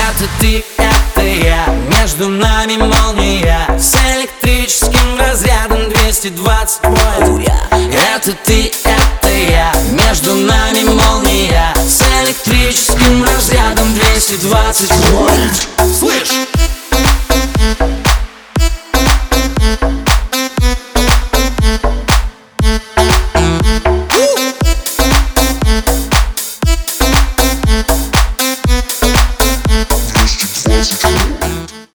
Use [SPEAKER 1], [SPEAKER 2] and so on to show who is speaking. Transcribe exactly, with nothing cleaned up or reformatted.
[SPEAKER 1] Это ты, это я, между нами молния с электрическим разрядом двести двадцать вольт. Это ты, это я, между нами молния с электрическим разрядом двести двадцать вольт.